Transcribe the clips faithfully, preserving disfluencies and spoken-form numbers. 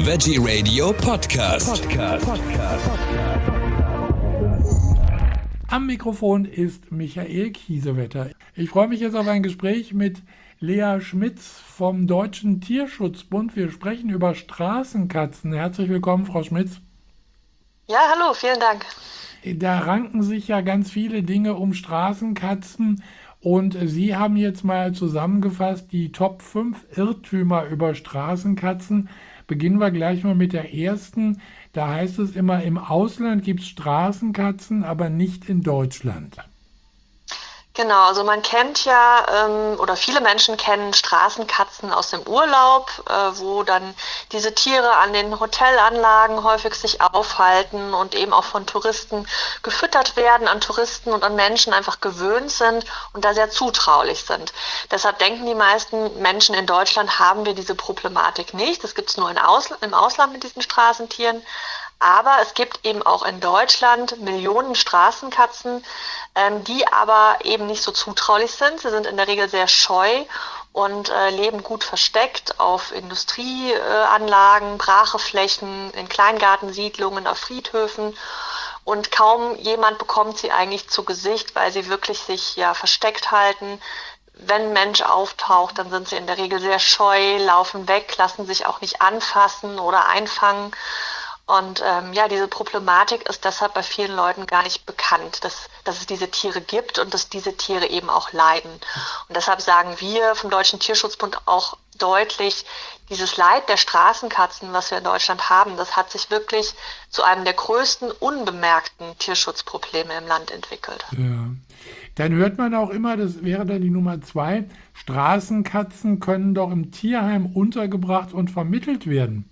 Veggie Radio Podcast. Podcast. Am Mikrofon ist Michael Kiesewetter. Ich freue mich jetzt auf ein Gespräch mit Lea Schmitz vom Deutschen Tierschutzbund. Wir sprechen über Straßenkatzen. Herzlich willkommen, Frau Schmitz. Ja, hallo, vielen Dank. Da ranken sich ja ganz viele Dinge um Straßenkatzen und Sie haben jetzt mal zusammengefasst die Top fünf Irrtümer über Straßenkatzen. Beginnen wir gleich mal mit der ersten. Da heißt es immer, im Ausland gibt es Straßenkatzen, aber nicht in Deutschland. Genau, also man kennt ja, ähm, oder viele Menschen kennen Straßenkatzen aus dem Urlaub, äh, wo dann diese Tiere an den Hotelanlagen häufig sich aufhalten und eben auch von Touristen gefüttert werden, an Touristen und an Menschen einfach gewöhnt sind und da sehr zutraulich sind. Deshalb denken die meisten Menschen, in Deutschland haben wir diese Problematik nicht. Das gibt es nur in Ausl- im Ausland mit diesen Straßentieren. Aber es gibt eben auch in Deutschland Millionen Straßenkatzen, ähm, die aber eben nicht so zutraulich sind. Sie sind in der Regel sehr scheu und äh, leben gut versteckt auf Industrieanlagen, äh, brache Flächen, in Kleingartensiedlungen, auf Friedhöfen. Und kaum jemand bekommt sie eigentlich zu Gesicht, weil sie wirklich sich ja versteckt halten. Wenn ein Mensch auftaucht, dann sind sie in der Regel sehr scheu, laufen weg, lassen sich auch nicht anfassen oder einfangen. Und ähm, ja, diese Problematik ist deshalb bei vielen Leuten gar nicht bekannt, dass, dass es diese Tiere gibt und dass diese Tiere eben auch leiden. Und deshalb sagen wir vom Deutschen Tierschutzbund auch deutlich, dieses Leid der Straßenkatzen, was wir in Deutschland haben, das hat sich wirklich zu einem der größten unbemerkten Tierschutzprobleme im Land entwickelt. Ja. Dann hört man auch immer, das wäre dann die Nummer zwei, Straßenkatzen können doch im Tierheim untergebracht und vermittelt werden.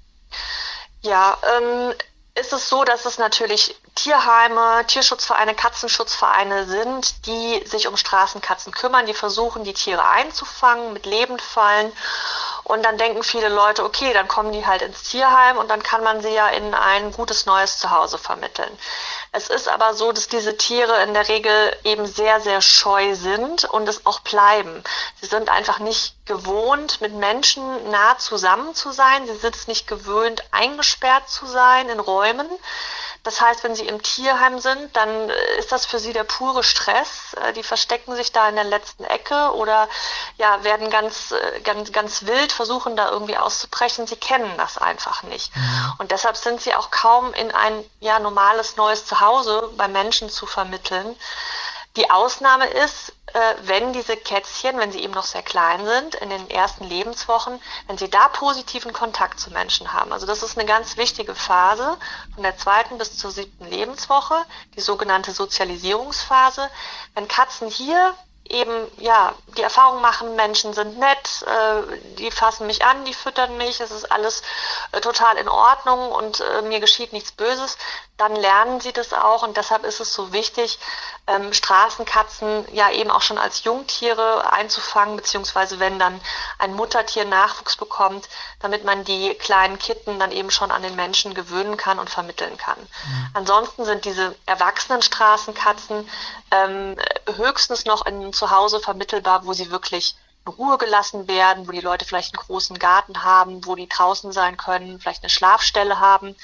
Ja, ähm, ist es so, dass es natürlich Tierheime, Tierschutzvereine, Katzenschutzvereine sind, die sich um Straßenkatzen kümmern, die versuchen, die Tiere einzufangen mit Lebendfallen. Und dann denken viele Leute, okay, dann kommen die halt ins Tierheim und dann kann man sie ja in ein gutes neues Zuhause vermitteln. Es ist aber so, dass diese Tiere in der Regel eben sehr, sehr scheu sind und es auch bleiben. Sie sind einfach nicht gewohnt, mit Menschen nah zusammen zu sein. Sie sind es nicht gewöhnt, eingesperrt zu sein in Räumen. Das heißt, wenn sie im Tierheim sind, dann ist das für sie der pure Stress. Die verstecken sich da in der letzten Ecke oder ja, werden ganz, ganz, ganz wild, versuchen da irgendwie auszubrechen. Sie kennen das einfach nicht. Mhm. Und deshalb sind sie auch kaum in ein ja, normales neues Zuhause bei Menschen zu vermitteln. Die Ausnahme ist, äh, wenn diese Kätzchen, wenn sie eben noch sehr klein sind, in den ersten Lebenswochen, wenn sie da positiven Kontakt zu Menschen haben. Also das ist eine ganz wichtige Phase von der zweiten bis zur siebten Lebenswoche, die sogenannte Sozialisierungsphase. Wenn Katzen hier eben ja die Erfahrung machen, Menschen sind nett, äh, die fassen mich an, die füttern mich, es ist alles äh, total in Ordnung und äh, mir geschieht nichts Böses, dann lernen sie das auch und deshalb ist es so wichtig, ähm, Straßenkatzen ja eben auch schon als Jungtiere einzufangen, beziehungsweise wenn dann ein Muttertier Nachwuchs bekommt, damit man die kleinen Kitten dann eben schon an den Menschen gewöhnen kann und vermitteln kann. Mhm. Ansonsten sind diese erwachsenen Straßenkatzen ähm, höchstens noch in Zuhause vermittelbar, wo sie wirklich in Ruhe gelassen werden, wo die Leute vielleicht einen großen Garten haben, wo die draußen sein können, vielleicht eine Schlafstelle haben.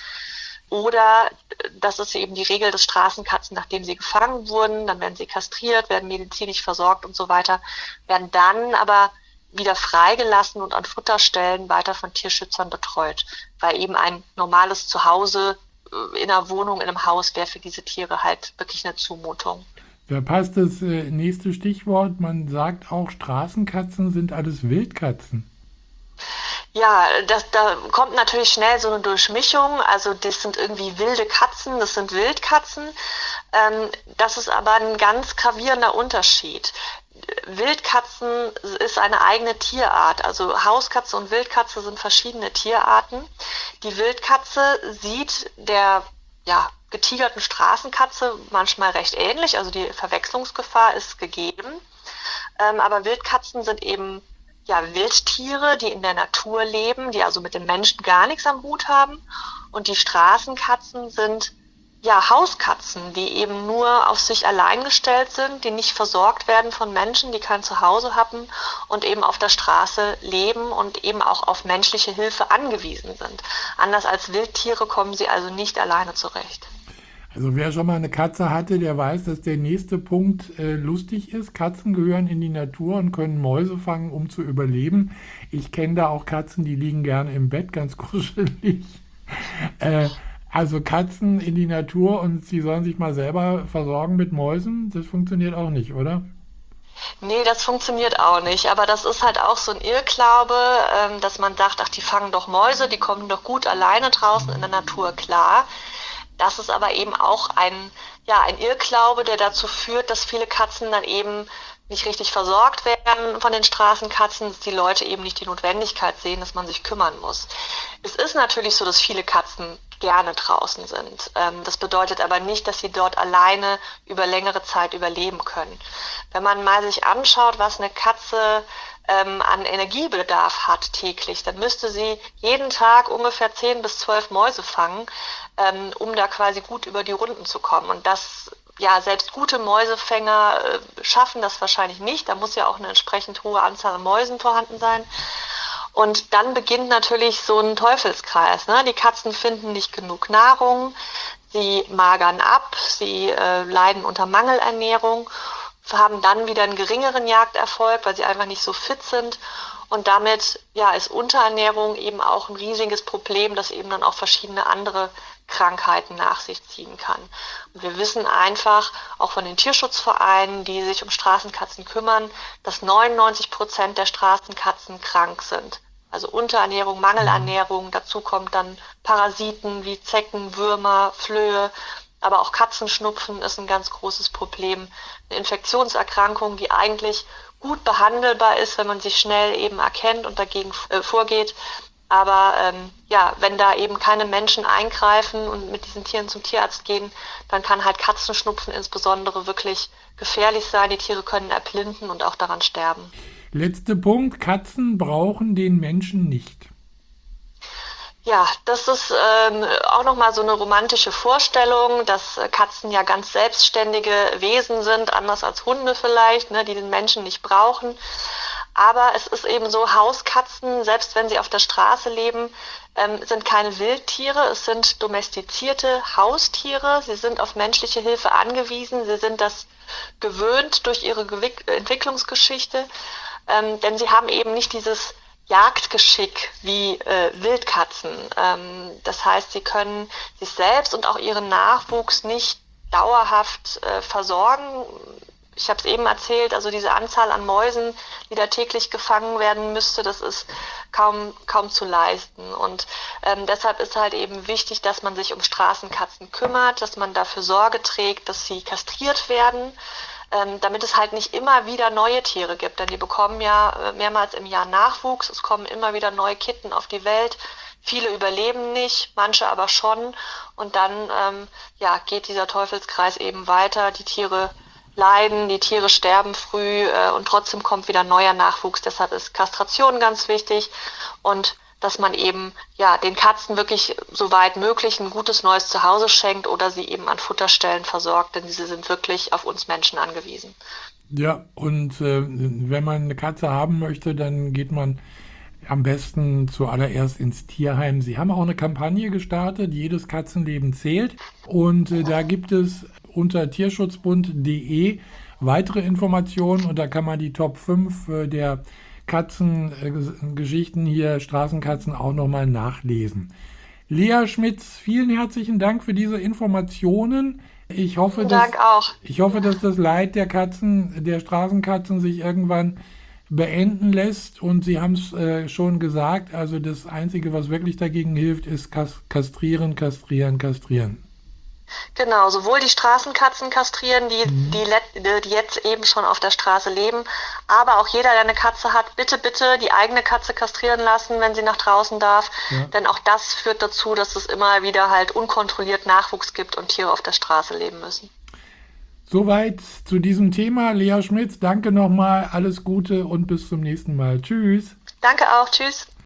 Oder das ist eben die Regel des Straßenkatzen, nachdem sie gefangen wurden, dann werden sie kastriert, werden medizinisch versorgt und so weiter, werden dann aber wieder freigelassen und an Futterstellen weiter von Tierschützern betreut, weil eben ein normales Zuhause in einer Wohnung, in einem Haus wäre für diese Tiere halt wirklich eine Zumutung. Da passt das äh, nächste Stichwort. Man sagt auch, Straßenkatzen sind alles Wildkatzen. Ja, das, da kommt natürlich schnell so eine Durchmischung. Also das sind irgendwie wilde Katzen, das sind Wildkatzen. Ähm, das ist aber ein ganz gravierender Unterschied. Wildkatzen ist eine eigene Tierart. Also Hauskatze und Wildkatze sind verschiedene Tierarten. Die Wildkatze sieht der ja, getigerten Straßenkatze manchmal recht ähnlich, also die Verwechslungsgefahr ist gegeben. Ähm, aber Wildkatzen sind eben ja, Wildtiere, die in der Natur leben, die also mit den Menschen gar nichts am Hut haben. Und die Straßenkatzen sind ja, Hauskatzen, die eben nur auf sich allein gestellt sind, die nicht versorgt werden von Menschen, die kein Zuhause haben und eben auf der Straße leben und eben auch auf menschliche Hilfe angewiesen sind. Anders als Wildtiere kommen sie also nicht alleine zurecht. Also wer schon mal eine Katze hatte, der weiß, dass der nächste Punkt äh, lustig ist. Katzen gehören in die Natur und können Mäuse fangen, um zu überleben. Ich kenne da auch Katzen, die liegen gerne im Bett, ganz kuschelig. Äh, also Katzen in die Natur und sie sollen sich mal selber versorgen mit Mäusen, das funktioniert auch nicht, oder? Nee, das funktioniert auch nicht. Aber das ist halt auch so ein Irrglaube, ähm, dass man sagt, ach, die fangen doch Mäuse, die kommen doch gut alleine draußen in der Natur klar. Das ist aber eben auch ein, ja, ein Irrglaube, der dazu führt, dass viele Katzen dann eben nicht richtig versorgt werden von den Straßenkatzen, dass die Leute eben nicht die Notwendigkeit sehen, dass man sich kümmern muss. Es ist natürlich so, dass viele Katzen gerne draußen sind. Ähm, das bedeutet aber nicht, dass sie dort alleine über längere Zeit überleben können. Wenn man mal sich anschaut, was eine Katze ähm, an Energiebedarf hat täglich, dann müsste sie jeden Tag ungefähr zehn bis zwölf Mäuse fangen, ähm, um da quasi gut über die Runden zu kommen. Und das, ja, selbst gute Mäusefänger äh, schaffen das wahrscheinlich nicht. Da muss ja auch eine entsprechend hohe Anzahl an Mäusen vorhanden sein. Und dann beginnt natürlich so ein Teufelskreis, ne? Die Katzen finden nicht genug Nahrung, sie magern ab, sie äh, leiden unter Mangelernährung, haben dann wieder einen geringeren Jagderfolg, weil sie einfach nicht so fit sind. Und damit, ja, ist Unterernährung eben auch ein riesiges Problem, das eben dann auch verschiedene andere Krankheiten nach sich ziehen kann. Und wir wissen einfach, auch von den Tierschutzvereinen, die sich um Straßenkatzen kümmern, dass neunundneunzig Prozent der Straßenkatzen krank sind. Also Unterernährung, Mangelernährung, dazu kommt dann Parasiten wie Zecken, Würmer, Flöhe, aber auch Katzenschnupfen ist ein ganz großes Problem. Eine Infektionserkrankung, die eigentlich gut behandelbar ist, wenn man sie schnell eben erkennt und dagegen äh, vorgeht. Aber ähm, ja, wenn da eben keine Menschen eingreifen und mit diesen Tieren zum Tierarzt gehen, dann kann halt Katzenschnupfen insbesondere wirklich gefährlich sein. Die Tiere können erblinden und auch daran sterben. Letzter Punkt, Katzen brauchen den Menschen nicht. Ja, das ist ähm, auch nochmal so eine romantische Vorstellung, dass Katzen ja ganz selbstständige Wesen sind, anders als Hunde vielleicht, ne, die den Menschen nicht brauchen. Aber es ist eben so, Hauskatzen, selbst wenn sie auf der Straße leben, ähm, sind keine Wildtiere, es sind domestizierte Haustiere. Sie sind auf menschliche Hilfe angewiesen, sie sind das gewöhnt durch ihre Gewick- Entwicklungsgeschichte, ähm, denn sie haben eben nicht dieses Jagdgeschick wie äh, Wildkatzen. Ähm, das heißt, sie können sich selbst und auch ihren Nachwuchs nicht dauerhaft äh, versorgen. Ich habe es eben erzählt, also diese Anzahl an Mäusen, die da täglich gefangen werden müsste, das ist kaum kaum zu leisten. Und ähm, deshalb ist halt eben wichtig, dass man sich um Straßenkatzen kümmert, dass man dafür Sorge trägt, dass sie kastriert werden, ähm, damit es halt nicht immer wieder neue Tiere gibt. Denn die bekommen ja äh, mehrmals im Jahr Nachwuchs, es kommen immer wieder neue Kitten auf die Welt. Viele überleben nicht, manche aber schon. Und dann ähm, ja, geht dieser Teufelskreis eben weiter. Die Tiere leiden, die Tiere sterben früh äh, und trotzdem kommt wieder neuer Nachwuchs. Deshalb ist Kastration ganz wichtig und dass man eben ja den Katzen wirklich soweit möglich ein gutes neues Zuhause schenkt oder sie eben an Futterstellen versorgt, denn diese sind wirklich auf uns Menschen angewiesen. Ja, und äh, wenn man eine Katze haben möchte, dann geht man am besten zuallererst ins Tierheim. Sie haben auch eine Kampagne gestartet, jedes Katzenleben zählt. Und äh, da gibt es unter tierschutzbund punkt de weitere Informationen und da kann man die Top fünf äh, der Katzengeschichten äh, hier, Straßenkatzen, auch nochmal nachlesen. Lea Schmitz, vielen herzlichen Dank für diese Informationen. Ich hoffe, Vielen dass, Dank auch. ich hoffe, dass das Leid der Katzen, der Straßenkatzen sich irgendwann beenden lässt. Und Sie haben es äh, schon gesagt, also das Einzige, was wirklich dagegen hilft, ist kas- kastrieren, kastrieren, kastrieren. Genau, sowohl die Straßenkatzen kastrieren, die, Mhm. die, let- die jetzt eben schon auf der Straße leben, aber auch jeder, der eine Katze hat, bitte, bitte die eigene Katze kastrieren lassen, wenn sie nach draußen darf. Ja. Denn auch das führt dazu, dass es immer wieder halt unkontrolliert Nachwuchs gibt und Tiere auf der Straße leben müssen. Soweit zu diesem Thema. Lea Schmitz, danke nochmal, alles Gute und bis zum nächsten Mal. Tschüss. Danke auch, tschüss.